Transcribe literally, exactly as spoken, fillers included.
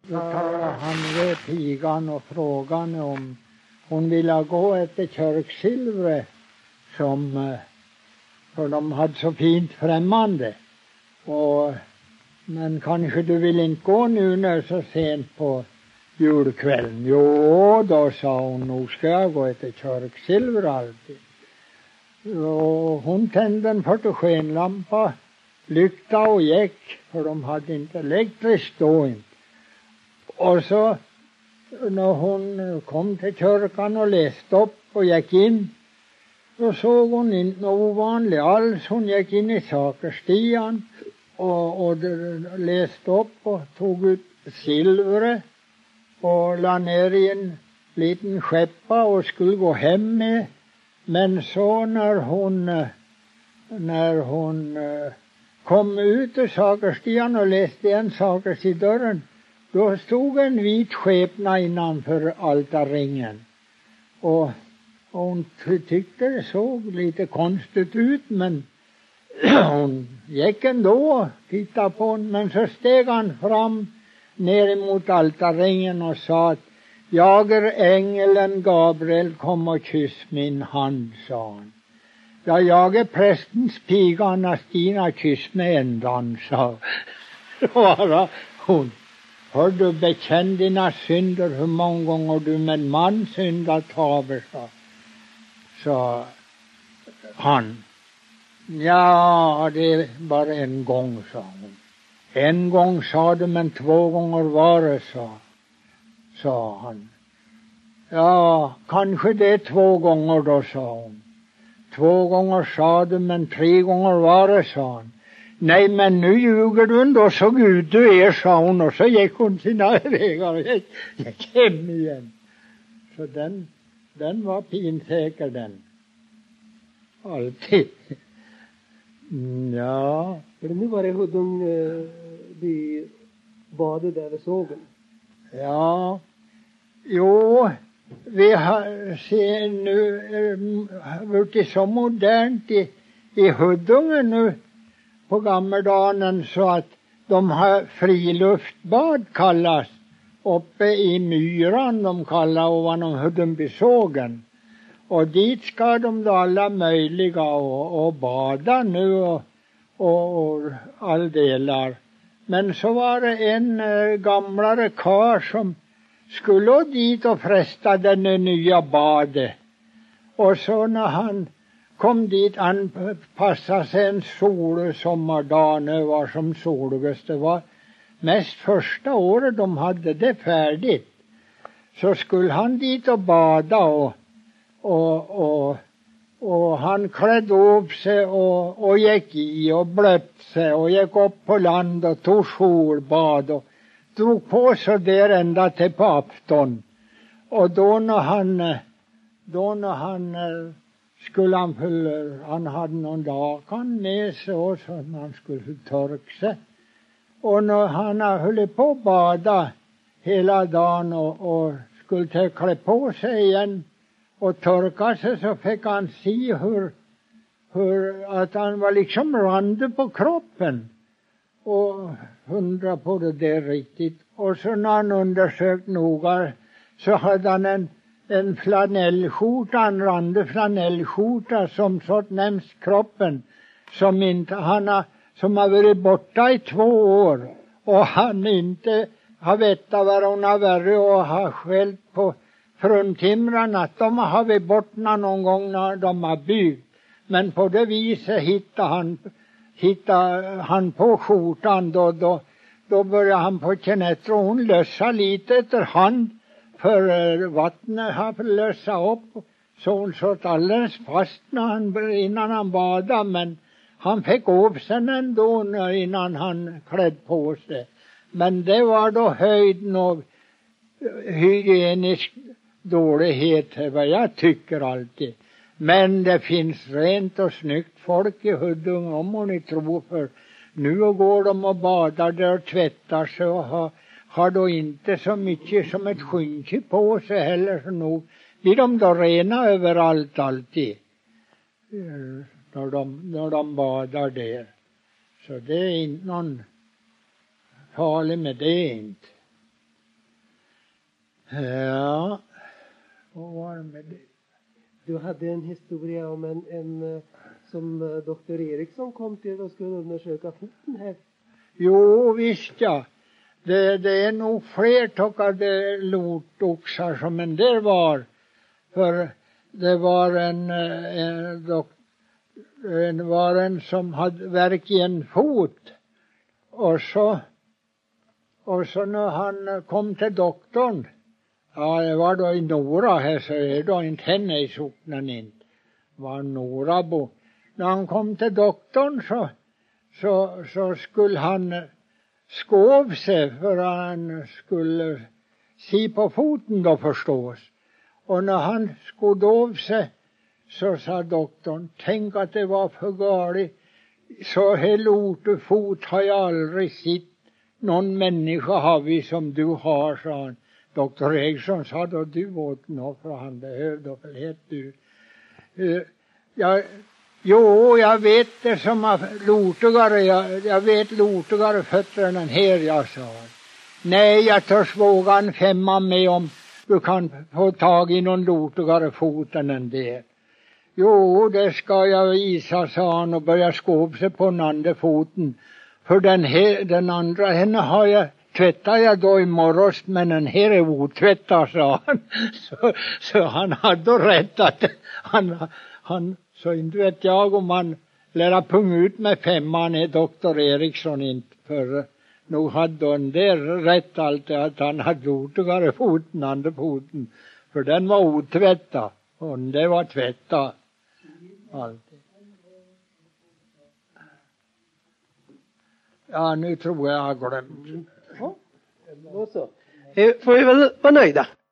Då talade han med pigan och frågade om hon ville gå efter kyrksilvret som, för de hade så fint främmande. Och, men kanske du vill inte gå nu när så sent på julkvällen? Jo, då sa hon, nog ska jag gå efter kyrksilver alltid. Och hon tände en fotogenlampa, lykta och gick, för de hade inte elektriskt då inte. Och så när hon kom till kyrkan och läste upp och gick in, då såg hon inte något ovanligt alls. Hon gick in i sakerstian och, och läste upp och tog ut silvret och la ner i en liten skeppa och skulle gå hem med. Men så när hon, när hon kom ut ur sakerstian och läste en sakers i dörren, då stod en vit skepnad innanför altarringen. Och, och hon tyckte det såg lite konstigt ut, men hon gick ändå och tittade på honom. Men så steg han fram ner emot altarringen och sa att jag är ängeln Gabriel, kom och kyss min hand, sa han. Ja, jag är prästens piga Anna-Stina, kyss mig ändan, sa Svara hon. Har du bekänt dina synder, hur många gånger du med en man syndat haver, sa, sa han. Ja, det är bara en gång, sa hon. En gång sa du, men två gånger var det, sa, sa han. Ja, kanske det är två gånger då, sa hon. Två gånger sa du, men tre gånger var det, sa han. Nej, men nu ljuger du ändå så Gud du är, sa hon, och så gick hon sina vägar och gick, gick hem igen. Så den, den var pinsäker, den. Alltid. Ja. För nu var det Huddung eh, vid badet där vid sågen. Ja. Jo, vi har ser nu eh, varit så modernt i, i Huddungen nu på gammeldagen, så att de har friluftbad kallas uppe i myran, de kallar ovanom Huddungbysågen. Och dit ska de då alla möjliga och, och bada nu och, och, och alldelar. Men så var det en äh, gamlare karl som skulle dit och fresta den nya badet. Och så när han kom dit, han passade sig en sol sommardag, nu var som soligast. Det var mest första året de hade det färdigt. Så skulle han dit och bada och Och, och, och han klädde upp sig och, och gick i och blöt sig och gick upp på land och tog solbad och drog på sig där ända till på afton. Och då när han, då när han skulle han fylla, han hade någon lakan med sig och så att han skulle torka sig. Och när han höll på att bada hela dagen och, och skulle ta klä på sig igen och torka sig, så fick han se hur, hur att han var liksom rande på kroppen. Och undra på det där riktigt. Och så när han undersökt noga, så hade han en, en flanellskjorta, en rande flanellskjorta som sånt nämns kroppen. Som inte, han har, som har varit borta i två år. Och han inte har vetat vad hon har varit och har skällt på fruntimrarna, att de har vi bort någon gång när de har byggt. Men på det viset hittade han, hittade han på skjortan, då, då, då började han på kännet och hon lösa lite efter hand, för vattnet har lösa upp, så hon satt alldeles fast när han, innan han badade, men han fick upp sen ändå innan han klädde på sig. Men det var då höjden av hygienisk dålighet, vad jag tycker alltid. Men det finns rent och snyggt folk i Huddung, om hon ni tror, för nu går de och badar där och tvättar sig och har, har då inte så mycket som ett skynke på sig heller, så nog blir de då rena överallt alltid när de, när de badar där. Så det är inte någon farlig med det inte. Ja, vad var det med det? Du hade en historia om en, en som doktor Eriksson kom till och skulle undersöka foten här. Jo, visst ja. Det, det är nog fler tockade lotoxar som en där var. För det var en, en, dok, en, var en som hade värk i en fot. Och så, och så när han kom till doktorn. Ja, det var då i Nora här, så är det då inte henne i socknen inte. Det var Nora bo. När han kom till doktorn så, så, så skulle han skov sig för han skulle se på foten då förstås. Och när han skodde av sig så sa doktorn, tänk att det var för galet. Så här lotefot har jag aldrig sett någon människa har vi som du har, sa han. Doktor Eriksson sa då du åt något för han behövde väl helt du. Uh, jag, jo, jag vet det som har lotigare, jag, jag vet lotigare fötter än den här, jag sa. Nej, jag törs våga en femma med om du kan få tag i någon lotigare fot än den där. Jo, det ska jag visa, sa han och börja skåp sig på den andra foten. För den här, den andra, henne har jag, tvättar jag då i morgost, men den här är otvättad, sa han. Så, så han hade rätt att han, han, så inte vet jag om han lära pung ut med femman är doktor Eriksson inte. För nog hade den där rätt alltid att han hade lotigare foten, andra foten. För den var otvättad och det var tvättad. Alltid. Ja, nu tror jag jag har glömt. Ja, då så. Får vi väl vara nöjda.